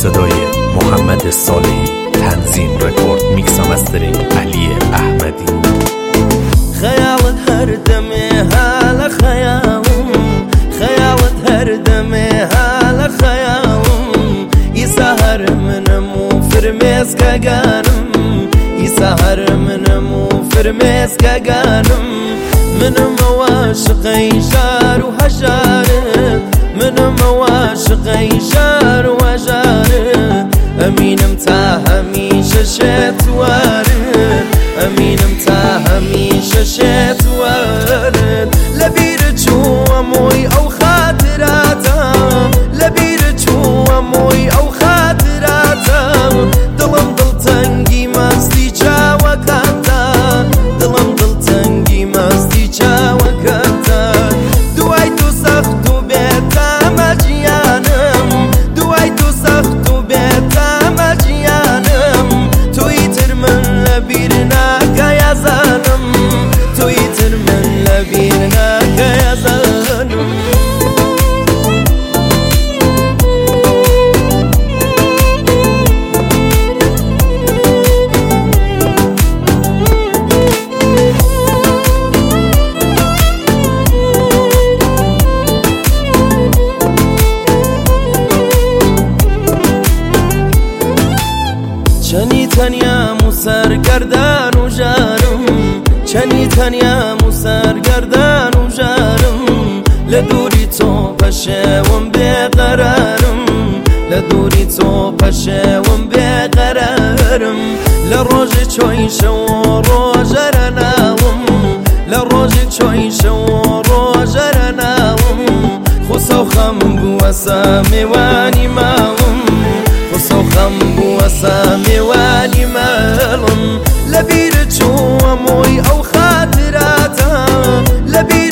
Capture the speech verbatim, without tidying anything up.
صدای محمد صالحی، تنظیم رکورد میکس و مسترینگ علی احمدی. خیالت هر دمه حال خیالم، خیالت هر دمه حال خیالم، ای سهر منم و فرمز کگانم، ای سهر منم و فرمز کگانم، منم عاشقی شار و حشاره، منم عاشقی شار و حشاره، امینم تا همیشه شتواره، امینم تا همیشه شتواره، لبیر چواموی او خاطراتا، لبیر چواموی او خاطراتا، دلم دل تنگی مستی چاوکاتا، دلم دل تنگی مستی چاوکاتا، دوای تو سخت و بیتا مجیانم، دوای تو سخت و بیتا مجیانم، توی تر من لبیر ناکا یزانم، توی تر من لبیر ناکا یزانم. چنی تنیا سرگردان و جانم، چنی تنیا سرگردان و جانم، لدوری تو پشوم بیقرارم، لدوری تو پشوم بیقرارم، لروج چوی شو روج رناوم، لروج چوی شو روج رناوم، خسو خم بو سامي واني ماوم، خسو خم بو سامي واني مالم، لبیر چواموی او خاطراتا، لبیر